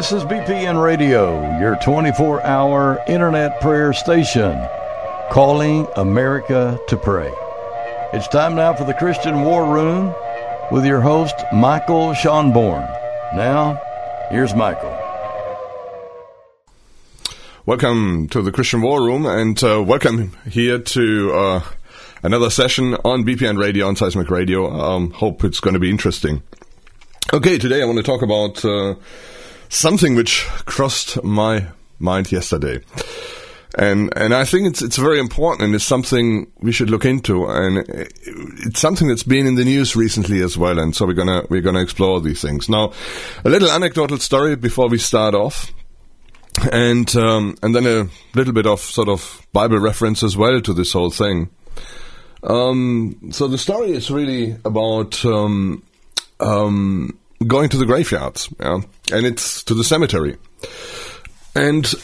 This is BPN Radio, your 24-hour internet prayer station, calling America to pray. It's time now for the Christian War Room with your host, Michael Schonborn. Now, here's Michael. Welcome to the Christian War Room, and welcome here to another session on BPN Radio, on Seismic Radio. Hope it's going to be interesting. Okay, today I want to talk about something which crossed my mind yesterday. And I think it's very important, and it's something we should look into, and it's something that's been in the news recently as well, and so we're gonna explore these things. Now, a little anecdotal story before we start off, and then a little bit of sort of Bible reference as well to this whole thing. So the story is really about going to the graveyards, yeah? And it's to the cemetery. And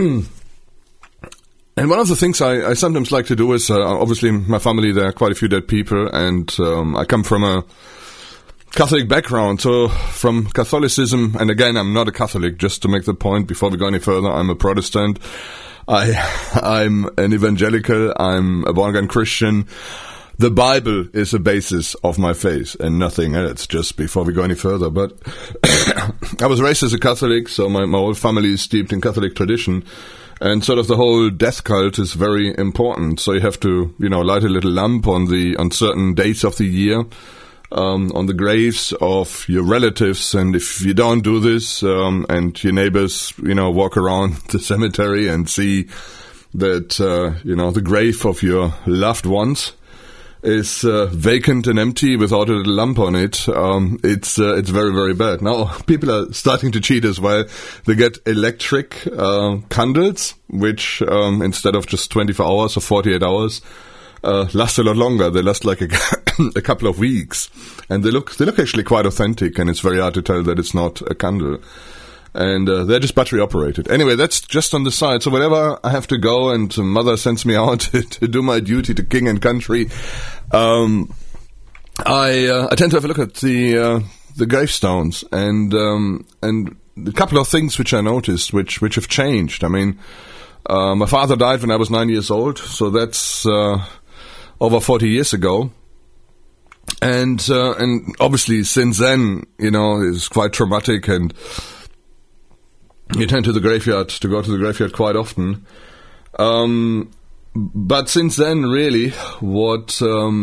and one of the things I sometimes like to do is, obviously in my family there are quite a few dead people, and I come from a Catholic background, so from Catholicism, and again, I'm not a Catholic, just to make the point before we go any further, I'm a Protestant, I'm an evangelical, I'm a born-again Christian. The Bible is the basis of my faith and nothing else, just before we go any further. But I was raised as a Catholic, so my whole family is steeped in Catholic tradition. And sort of the whole death cult is very important. So you have to, light a little lamp on certain dates of the year, on the graves of your relatives. And if you don't do this, and your neighbors, walk around the cemetery and see that, the grave of your loved ones is vacant and empty without a little lamp on it, it's very, very bad. Now, people are starting to cheat as well. They get electric candles, which instead of just 24 hours or 48 hours, last a lot longer. They last like a couple of weeks. And they look actually quite authentic, and it's very hard to tell that it's not a candle. And they're just battery operated. Anyway, that's just on the side. So whenever I have to go and mother sends me out to do my duty to king and country, I tend to have a look at the gravestones and a couple of things which I noticed which have changed. I mean, my father died when I was 9 years old, so that's over 40 years ago. And obviously since then, it's quite traumatic, and you tend to go to the graveyard quite often. But since then, really, what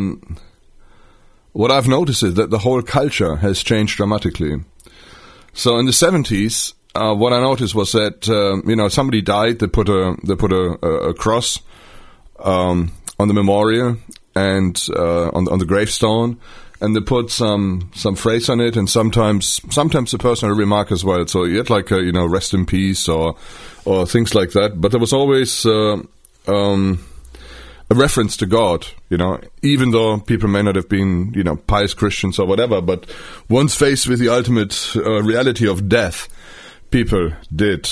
I've noticed is that the whole culture has changed dramatically. So in the 70s, what I noticed was that, somebody died, they put a cross, on the memorial and, on the gravestone, and they put some phrase on it, and sometimes a personal remark as well. So you had like a, rest in peace or things like that. But there was always a reference to God, even though people may not have been, pious Christians or whatever. But once faced with the ultimate reality of death, people did,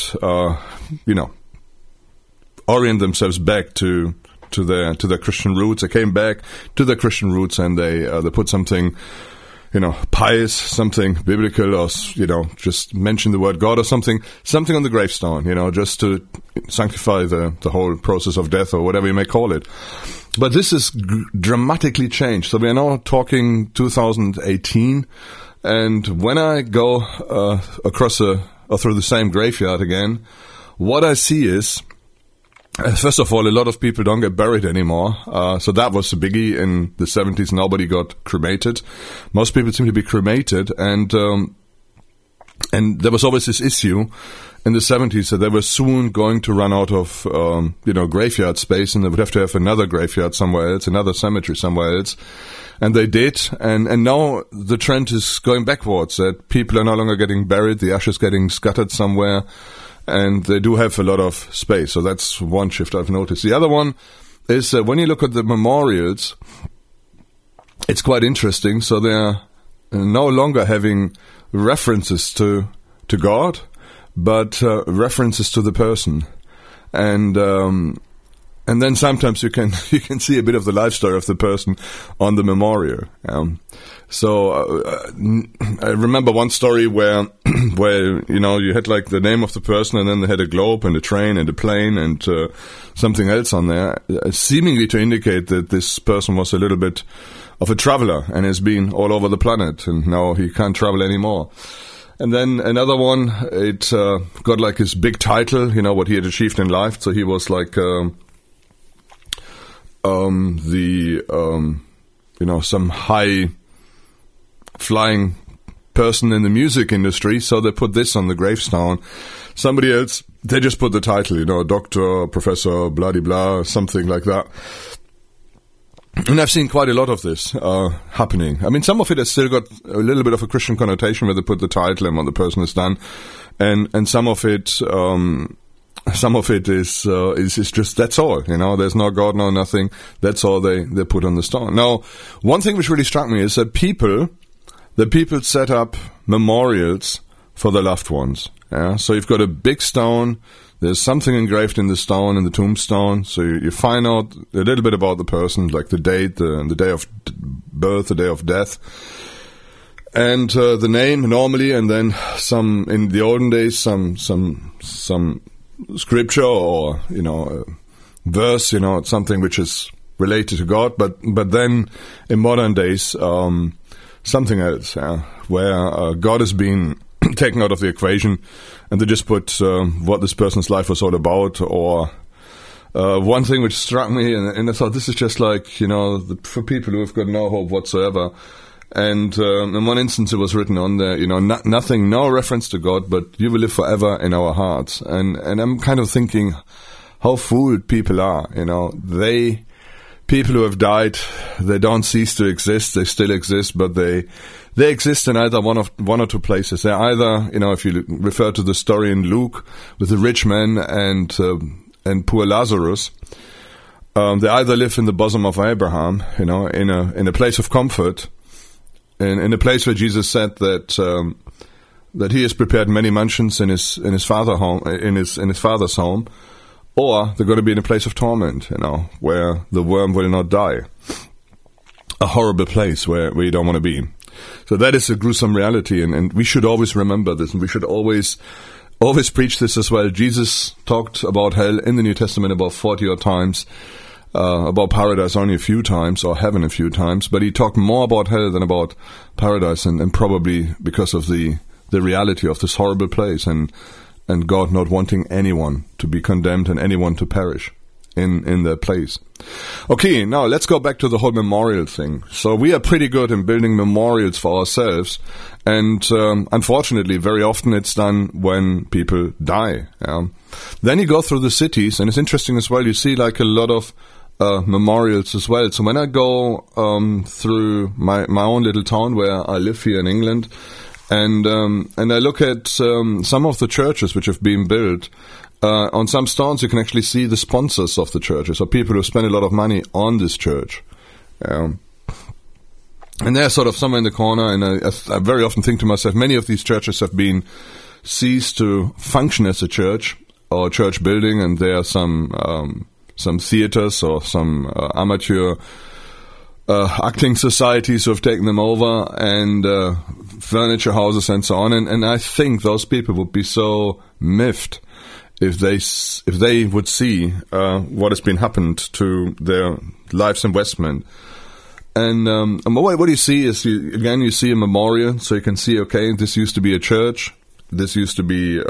orient themselves back to their Christian roots. They came back to their Christian roots, and they put something, pious, something biblical, or just mention the word God or something on the gravestone, just to sanctify the whole process of death, or whatever you may call it. But this is dramatically changed. So we are now talking 2018, and when I go across or through the same graveyard again, what I see is, first of all, a lot of people don't get buried anymore. So that was a biggie in the 70s. Nobody got cremated. Most people seem to be cremated. And there was always this issue in the 70s that they were soon going to run out of, graveyard space, and they would have to have another graveyard somewhere else, another cemetery somewhere else. And they did. And now the trend is going backwards, that people are no longer getting buried, the ashes getting scattered somewhere. And they do have a lot of space. So that's one shift I've noticed. The other one is when you look at the memorials, it's quite interesting. So they're no longer having references to God, but references to the person. And And then sometimes you can see a bit of the life story of the person on the memorial. So I remember one story where you had like the name of the person, and then they had a globe and a train and a plane and something else on there, seemingly to indicate that this person was a little bit of a traveler and has been all over the planet, and now he can't travel anymore. And then another one, it got like his big title, what he had achieved in life. So he was like some high flying person in the music industry. So they put this on the gravestone. Somebody else, they just put the title, doctor, professor, blah, blah, blah, something like that. And I've seen quite a lot of this happening. I mean, some of it has still got a little bit of a Christian connotation where they put the title and what the person has done, and some of it is just that's all. There's no God, no nothing. That's all they put on the stone. Now, one thing which really struck me is that people set up memorials for their loved ones. Yeah, so you've got a big stone. There's something engraved in the stone, in the tombstone. So you find out a little bit about the person, like the date, the day of birth, the day of death, and the name normally, and then some, in the olden days, some scripture or, a verse, something which is related to God. But then in modern days, something else, where God has been taken out of the equation, and they just put what this person's life was all about. Or one thing which struck me, and I thought this is just like, for people who have got no hope whatsoever. And in one instance it was written on there, nothing, no reference to God, but you will live forever in our hearts. And I'm kind of thinking how fooled people are. People who have died, they don't cease to exist. They still exist, but they exist in either one or two places. They're either, if you refer to the story in Luke with the rich man and poor Lazarus, they either live in the bosom of Abraham, in a place of comfort, in a place where Jesus said that he has prepared many mansions in his father's home. Or they're going to be in a place of torment, where the worm will not die. A horrible place where you don't want to be. So that is a gruesome reality, and we should always remember this, and we should always preach this as well. Jesus talked about hell in the New Testament about 40 odd times, about paradise only a few times, or heaven a few times, but he talked more about hell than about paradise, and probably because of the reality of this horrible place, and God not wanting anyone to be condemned and anyone to perish in their place. Okay, now let's go back to the whole memorial thing. So we are pretty good in building memorials for ourselves, and unfortunately very often it's done when people die. Then you go through the cities, and it's interesting as well, you see like a lot of memorials as well. So when I go through my own little town where I live here in England, and I look at some of the churches which have been built, on some stones you can actually see the sponsors of the churches, or people who spend a lot of money on this church. And they're sort of somewhere in the corner, and I very often think to myself, many of these churches have been ceased to function as a church or a church building, and there are some theaters or some amateur acting societies who have taken them over, and furniture houses and so on. And I think those people would be so miffed if they would see what has been happened to their life's investment. And what you see is, you see a memorial, so you can see, okay, this used to be a church, this used to be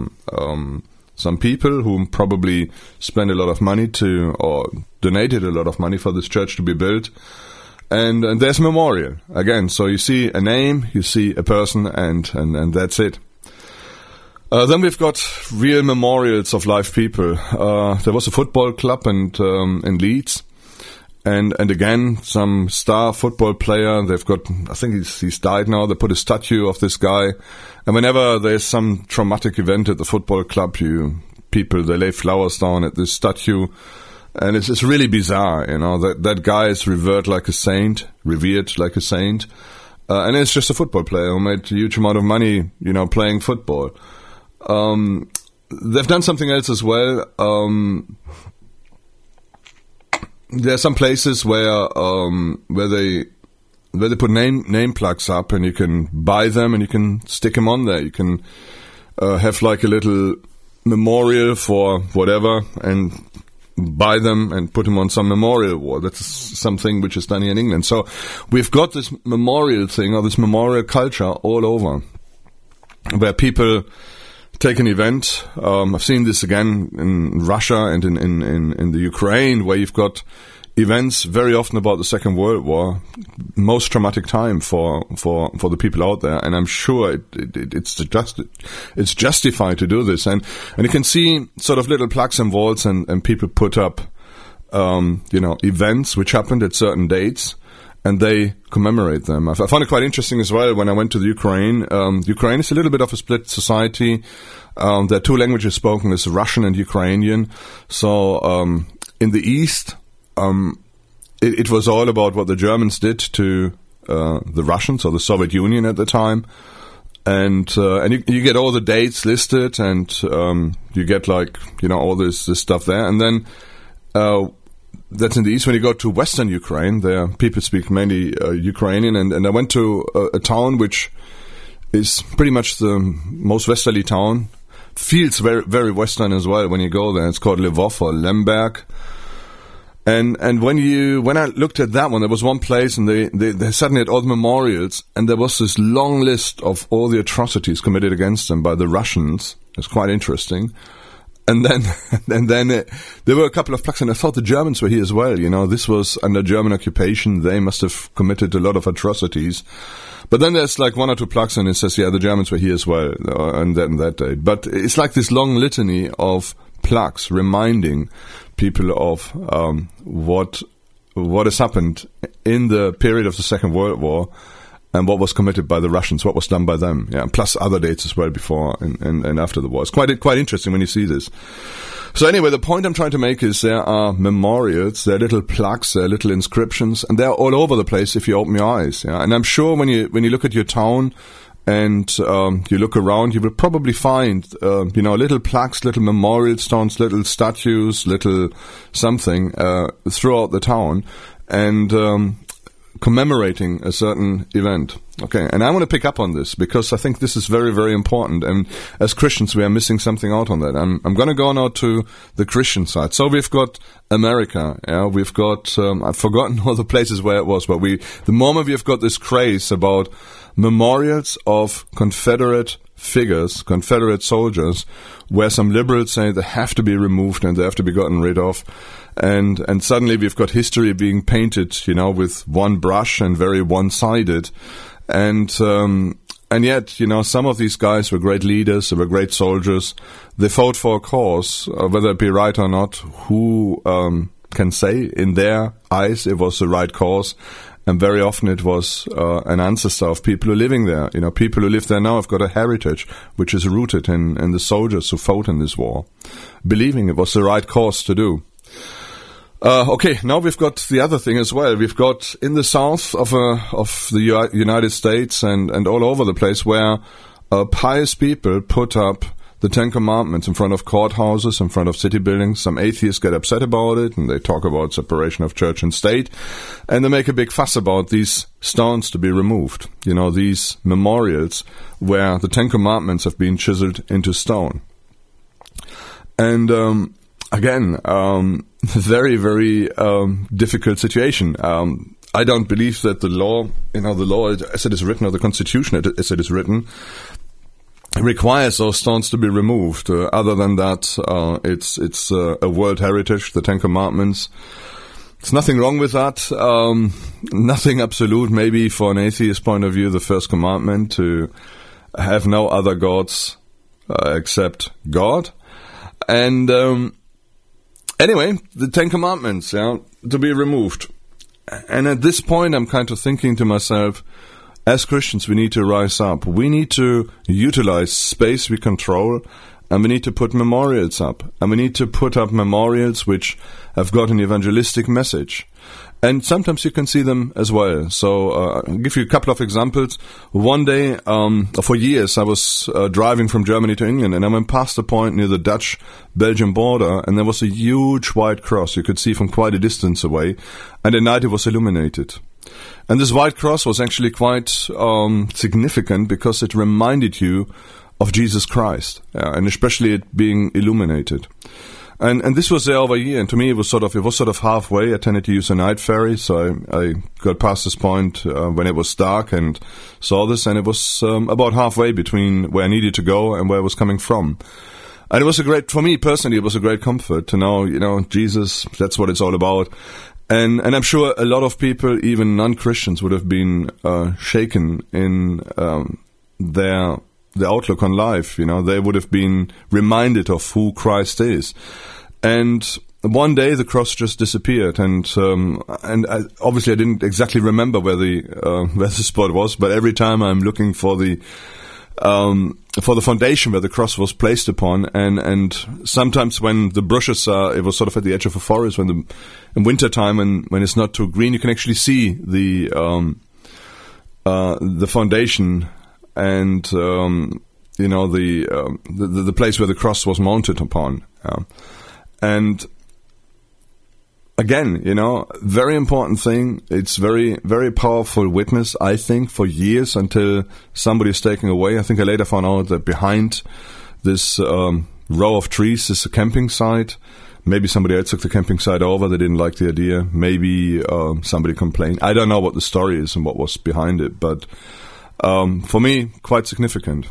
some people who probably spent a lot of money or donated a lot of money for this church to be built. And there's a memorial again. So you see a name, you see a person, and that's it. Then we've got real memorials of live people. There was a football club in Leeds, and again some star football player. They've got, I think he's died now. They put a statue of this guy, and whenever there's some traumatic event at the football club, they lay flowers down at this statue. And it's really bizarre, that guy is revered like a saint, and it's just a football player who made a huge amount of money, playing football. They've done something else as well. there are some places where they put name plaques up, and you can buy them and you can stick them on there. You can have like a little memorial for whatever and buy them and put them on some memorial wall. That's something which is done here in England. So we've got this memorial thing, or this memorial culture all over, where people take an event. I've seen this again in Russia and in the Ukraine, where you've got events very often about the Second World War, most traumatic time for the people out there, and I'm sure it's justified to do this, and you can see sort of little plaques and walls, and people put up events which happened at certain dates, and they commemorate them. I found it quite interesting as well when I went to the Ukraine. Ukraine is a little bit of a split society. There are two languages spoken, is Russian and Ukrainian. So in the East, it was all about what the Germans did to the Russians, or the Soviet Union at the time. And you get all the dates listed, and you get all this stuff there. And then that's in the East. When you go to Western Ukraine, there people speak mainly Ukrainian, and I went to a town which is pretty much the most westerly town. Feels very, very Western as well when you go there. It's called Lvov or Lemberg. And when I looked at that one, there was one place, and they suddenly had all the memorials, and there was this long list of all the atrocities committed against them by the Russians. It's quite interesting. And then there were a couple of plaques, and I thought the Germans were here as well. This was under German occupation. They must have committed a lot of atrocities. But then there's like one or two plaques, and it says, the Germans were here as well, and that day. But it's like this long litany of plaques reminding people of what has happened in the period of the Second World War, and what was committed by the Russians, what was done by them, plus other dates as well before and after the war. It's quite interesting when you see this. So anyway, the point I'm trying to make is there are memorials, there are little plaques, there are little inscriptions, and they're all over the place if you open your eyes. And I'm sure when you look at your town and you look around, you will probably find little plaques, little memorial stones, little statues, little something throughout the town, and commemorating a certain event. Okay, and I want to pick up on this because I think this is very, very important, and as Christians we are missing something out on that. I'm going to go now to the Christian side. So we've got America, we've got I've forgotten all the places where it was, but the moment we've got this craze about memorials of Confederate figures, Confederate soldiers, where some liberals say they have to be removed and they have to be gotten rid of. And suddenly we've got history being painted, with one brush and very one-sided. And yet, some of these guys were great leaders, they were great soldiers. They fought for a cause, whether it be right or not, who can say in their eyes it was the right cause. And very often it was an ancestor of people who are living there. People who live there now have got a heritage which is rooted in the soldiers who fought in this war, believing it was the right cause to do. Okay, now we've got the other thing as well. We've got in the south of the United States and all over the place where pious people put up the Ten Commandments in front of courthouses, in front of city buildings. Some atheists get upset about it, and they talk about separation of church and state, and they make a big fuss about these stones to be removed. These memorials where the Ten Commandments have been chiseled into stone. And again, very, very difficult situation. I don't believe that the law, the law as it is written, or the Constitution as it is written, requires those stones to be removed. Other than that, it's a world heritage, the Ten Commandments. There's nothing wrong with that. Nothing absolute. Maybe for an atheist point of view, the first commandment, to have no other gods except God. And anyway, the Ten Commandments, to be removed. And at this point, I'm kind of thinking to myself, as Christians, we need to rise up. We need to utilize space we control, and we need to put memorials up. And we need to put up memorials which have got an evangelistic message. And sometimes you can see them as well. So I'll give you a couple of examples. One day, for years, I was driving from Germany to England, and I went past a point near the Dutch-Belgian border, and there was a huge white cross you could see from quite a distance away, and at night it was illuminated. And this white cross was actually quite significant because it reminded you of Jesus Christ, and especially it being illuminated. And this was there over a year, and to me it was sort of halfway. I tended to use a night ferry, so I got past this point when it was dark and saw this, and it was about halfway between where I needed to go and where I was coming from. And it was for me personally, it was a great comfort to know, Jesus, that's what it's all about. And I'm sure a lot of people, even non-Christians, would have been shaken in their outlook on life. They would have been reminded of who Christ is. And one day the cross just disappeared, and obviously I didn't exactly remember where the spot was, but every time I'm looking for the foundation where the cross was placed upon, and sometimes when the bushes it was sort of at the edge of a forest, in winter time when it's not too green, you can actually see the foundation and the place where the cross was mounted upon. And again, very important thing. It's very, very powerful witness, I think, for years until somebody is taken away. I think I later found out that behind this row of trees is a camping site. Maybe somebody else took the camping site over. They didn't like the idea. Maybe somebody complained. I don't know what the story is and what was behind it, but for me, quite significant.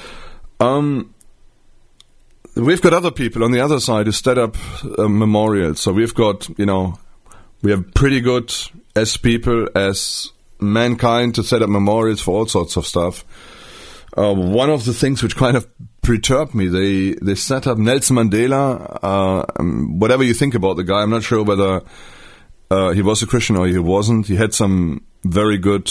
We've got other people on the other side who set up memorials. So we've got, we have pretty good as people, as mankind, to set up memorials for all sorts of stuff. One of the things which kind of perturbed me, they set up Nelson Mandela. Whatever you think about the guy, I'm not sure whether he was a Christian or he wasn't. He had some very good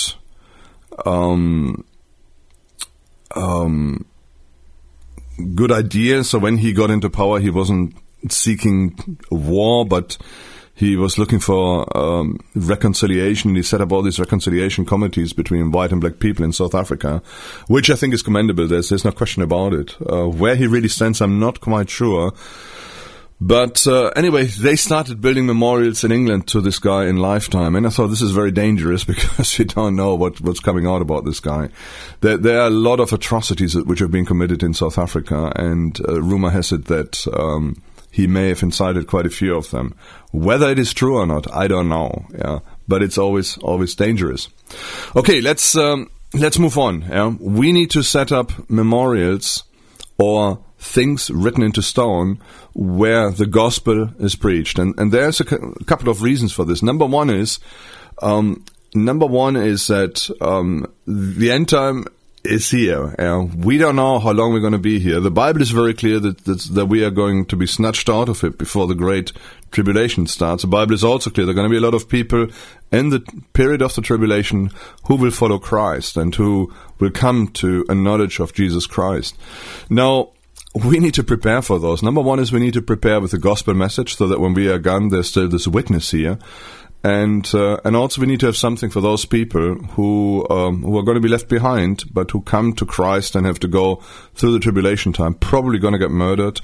good ideas. So when he got into power, he wasn't seeking war, but he was looking for reconciliation. He set up all these reconciliation committees between white and black people in South Africa, which I think is commendable. There's no question about it. Where he really stands, I'm not quite sure. But anyway, they started building memorials in England to this guy in lifetime, and I thought this is very dangerous because you don't know what's coming out about this guy. There are a lot of atrocities which have been committed in South Africa, and rumor has it that he may have incited quite a few of them. Whether it is true or not, I don't know. Yeah, but it's always dangerous. Okay, let's move on. Yeah? We need to set up memorials or things written into stone where the gospel is preached, and there's a couple of reasons for this. Number one is that the end time is here. We don't know how long we're going to be here. The Bible is very clear that we are going to be snatched out of it before the great tribulation starts. The Bible is also clear there are going to be a lot of people in the period of the tribulation who will follow Christ and who will come to a knowledge of Jesus Christ. Now, we need to prepare for those. Number one is we need to prepare with the gospel message so that when we are gone, there's still this witness here. And also we need to have something for those people who are going to be left behind, but who come to Christ and have to go through the tribulation time, probably going to get murdered.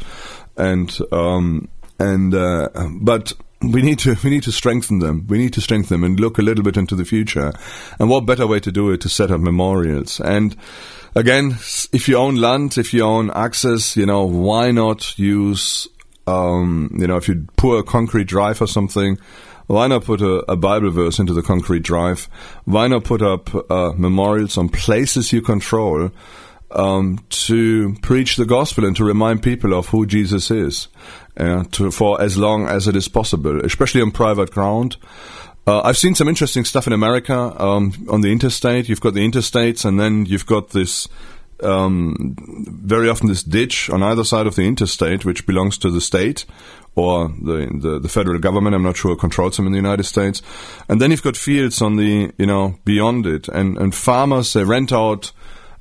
But we need to strengthen them. We need to strengthen them and look a little bit into the future. And what better way to do it to set up memorials? And again, if you own land, if you own access, why not use, if you pour a concrete drive or something, why not put a Bible verse into the concrete drive? Why not put up memorials on places you control to preach the gospel and to remind people of who Jesus is for as long as it is possible, especially on private ground. I've seen some interesting stuff in America on the interstate. You've got the interstates, and then you've got this very often this ditch on either side of the interstate, which belongs to the state or the federal government. I'm not sure who controls them in the United States. And then you've got fields on the beyond it, and farmers, they rent out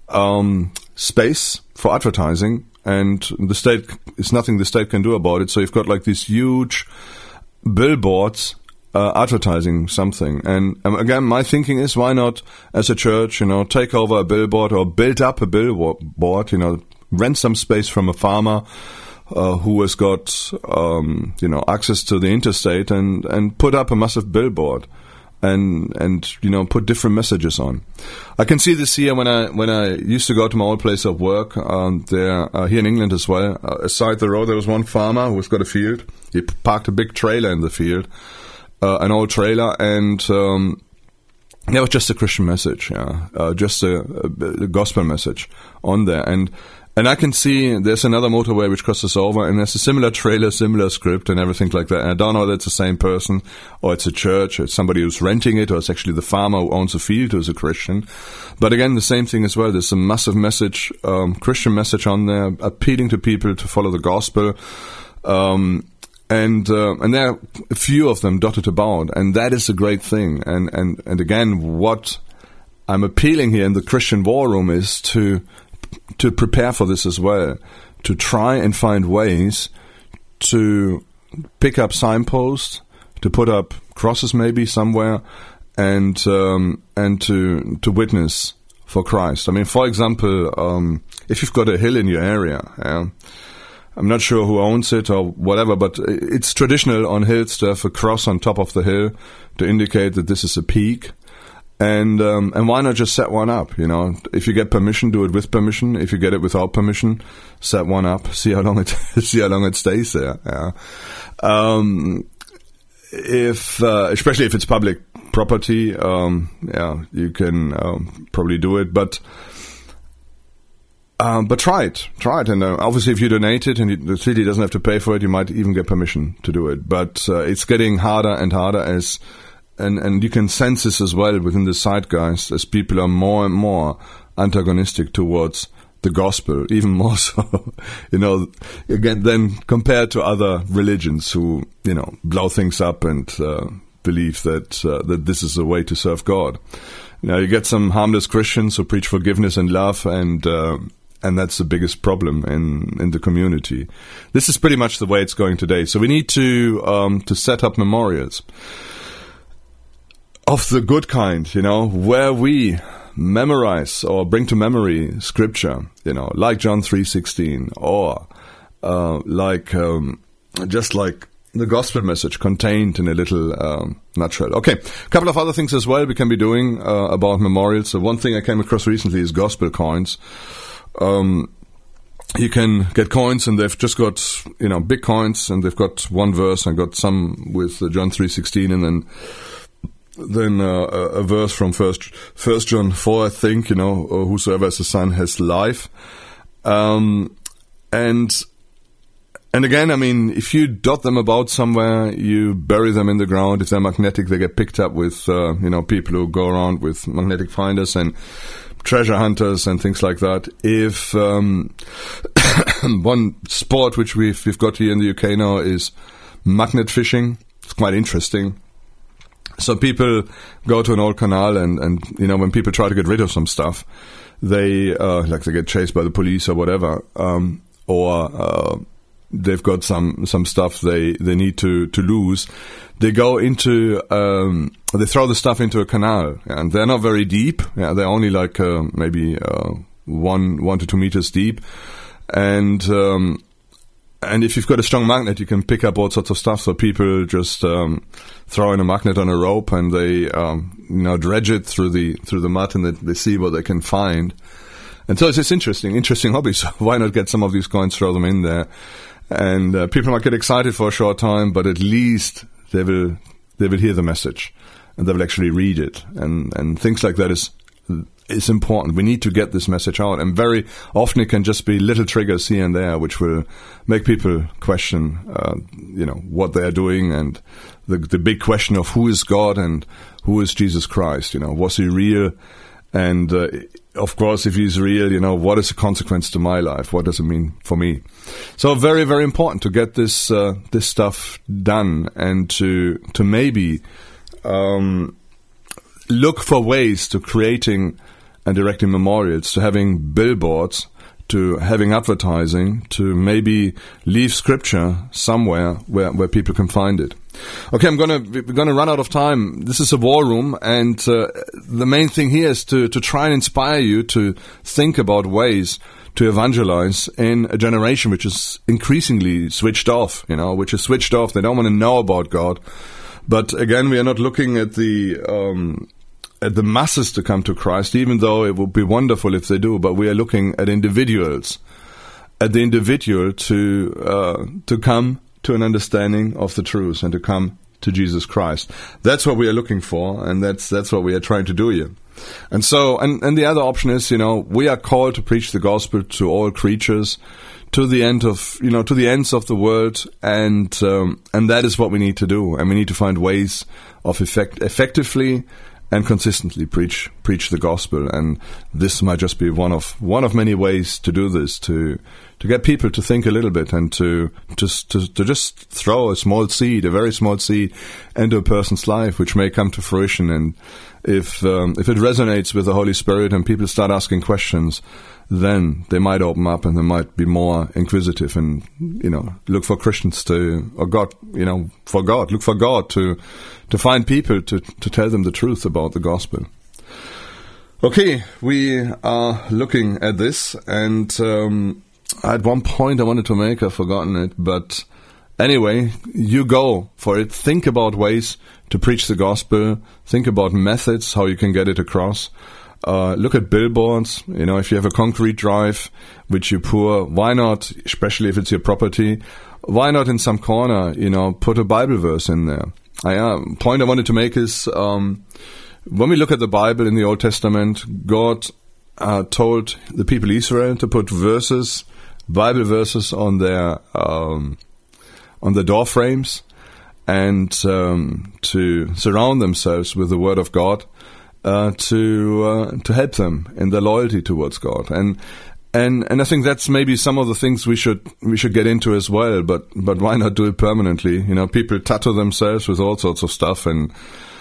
space for advertising, and the state is nothing the state can do about it. So you've got like these huge billboards advertising something. And again, my thinking is, why not, as a church, take over a billboard or build up a billboard, rent some space from a farmer who has got, access to the interstate and put up a massive billboard and put different messages on. I can see this here when I used to go to my old place of work, there, here in England as well. Aside the road, there was one farmer who's got a field. He parked a big trailer in the field, an old trailer, and there was just a Christian message, just a gospel message on there. And I can see there's another motorway which crosses over, and there's a similar trailer, similar script, and everything like that. And I don't know whether it's the same person, or it's a church, or it's somebody who's renting it, or it's actually the farmer who owns the field who's a Christian. But again, the same thing as well. There's a massive message, Christian message on there, appealing to people to follow the gospel. And there are a few of them dotted about, and that is a great thing. And again, what I'm appealing here in the Christian War Room is to prepare for this as well, to try and find ways to pick up signposts, to put up crosses maybe somewhere, and to witness for Christ. I mean, for example, if you've got a hill in your area, I'm not sure who owns it or whatever, but it's traditional on hills to have a cross on top of the hill to indicate that this is a peak. And why not just set one up? If you get permission, do it with permission. If you get it without permission, set one up. See how long it stays there. Yeah. Especially if it's public property, you can probably do it. But try it. And obviously, if you donate it and the city doesn't have to pay for it, you might even get permission to do it. But it's getting harder and harder as. And you can sense this as well within the zeitgeist as people are more and more antagonistic towards the gospel, even more so, again, then compared to other religions who, blow things up and believe that this is a way to serve God. You get some harmless Christians who preach forgiveness and love, and that's the biggest problem in the community. This is pretty much the way it's going today. So we need to set up memorials of the good kind, where we memorize or bring to memory scripture, like John 3:16, or just like the gospel message contained in a little nutshell. Okay, a couple of other things as well we can be doing about memorials. So one thing I came across recently is gospel coins. You can get coins, and they've just got, big coins, and they've got one verse, and got some with John 3:16, and then a verse from First John 4, I think, whosoever has the Son has life. And again, I mean, if you dot them about somewhere, you bury them in the ground. If they're magnetic, they get picked up with, people who go around with magnetic finders and treasure hunters and things like that. If one sport which we've got here in the UK now is magnet fishing. It's quite interesting. So people go to an old canal and when people try to get rid of some stuff, they get chased by the police or whatever, or they've got some stuff they need to lose. They go into they throw the stuff into a canal, and they're not very deep. Yeah, they're only maybe 1 to 2 meters deep, and if you've got a strong magnet, you can pick up all sorts of stuff. So people just throw in a magnet on a rope, and they dredge it through the mud, and they see what they can find. And so it's this interesting hobby. So why not get some of these coins, throw them in there, and people might get excited for a short time, but at least they will hear the message, and they will actually read it, and things like that is important. We need to get this message out, and very often it can just be little triggers here and there which will make people question what they are doing, and the big question of who is God and who is Jesus Christ. Was he real? And of course, if he's real, what is the consequence to my life? What does it mean for me? So very, very important to get this stuff done, and to maybe look for ways to creating and erecting memorials, to having billboards, to having advertising, to maybe leave Scripture somewhere where people can find it. Okay, we're gonna run out of time. This is a war room, and the main thing here is to try and inspire you to think about ways to evangelize in a generation which is increasingly switched off, which is switched off. They don't want to know about God. But again, we are not looking at the masses to come to Christ, even though it would be wonderful if they do, but we are looking at individuals, at the individual to come to an understanding of the truth and to come to Jesus Christ. That's what we are looking for, and that's what we are trying to do here. And so, and the other option is, we are called to preach the gospel to all creatures, to the end of, to the ends of the world, and that is what we need to do. And we need to find ways of effectively and consistently preach the gospel. And this might just be one of many ways to do this, to get people to think a little bit and to just throw a very small seed into a person's life, which may come to fruition. And if it resonates with the Holy Spirit and people start asking questions, then they might open up and they might be more inquisitive and, look for Christians look for God to find people to tell them the truth about the gospel. Okay, we are looking at this, and I had one point I wanted to make, I've forgotten it, but anyway, you go for it. Think about ways to preach the gospel. Think about methods, how you can get it across. Look at billboards. If you have a concrete drive which you pour, why not, especially if it's your property, why not in some corner, put a Bible verse in there? Point I wanted to make is, when we look at the Bible in the Old Testament, God told the people Israel to put Bible verses on their door frames, and to surround themselves with the Word of God, to help them in their loyalty towards God. And I think that's maybe some of the things we should get into as well, but why not do it permanently? People tattoo themselves with all sorts of stuff, and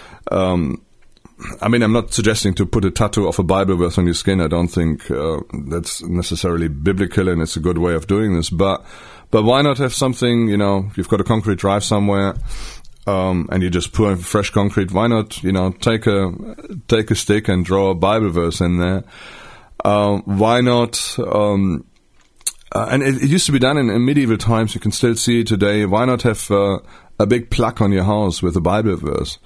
I'm not suggesting to put a tattoo of a Bible verse on your skin. I don't think that's necessarily biblical, and it's a good way of doing this. But why not have something? You've got a concrete drive somewhere, and you just pour fresh concrete. Why not? Take a stick and draw a Bible verse in there. Why not? And it used to be done in medieval times. You can still see it today. Why not have a big plaque on your house with a Bible verse?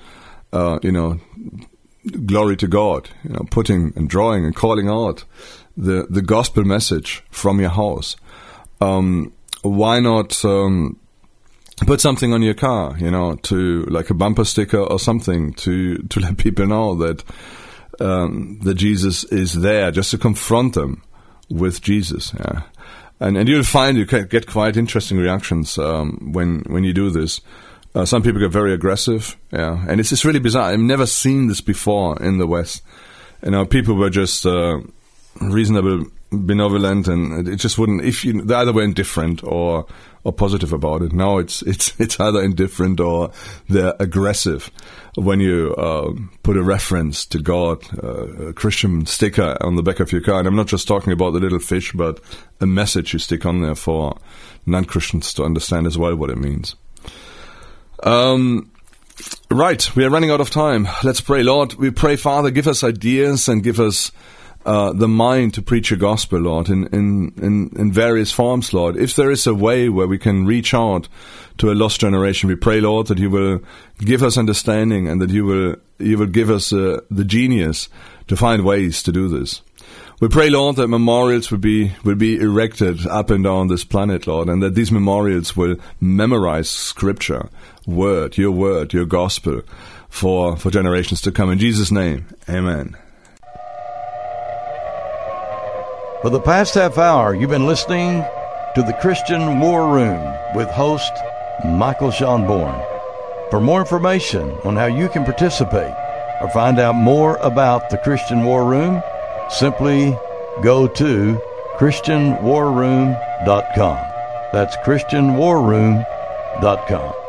Glory to God. Putting and drawing and calling out the gospel message from your house. Why not put something on your car? To like a bumper sticker or something to let people know that Jesus is there, just to confront them with Jesus. Yeah. And you'll find you can get quite interesting reactions when you do this. Some people get very aggressive, yeah, and it's just really bizarre. I've never seen this before in the West. People were just reasonable, benevolent, and it just wouldn't. They either were indifferent or positive about it. Now it's either indifferent or they're aggressive when you put a reference to God, a Christian sticker on the back of your car. And I'm not just talking about the little fish, but a message you stick on there for non-Christians to understand as well what it means. Right, we are running out of time. Let's pray. Lord, we pray, Father, give us ideas and give us the mind to preach your gospel, Lord, in various forms, Lord. If there is a way where we can reach out to a lost generation, we pray, Lord, that you will give us understanding and that you will give us the genius to find ways to do this. We pray, Lord, that memorials will be erected up and down this planet, Lord, and that these memorials will memorize Scripture, your gospel, for generations to come. In Jesus' name, amen. For the past half hour, you've been listening to the Christian War Room with host Michael Schonborn. For more information on how you can participate or find out more about the Christian War Room, simply go to ChristianWarRoom.com. That's ChristianWarRoom.com.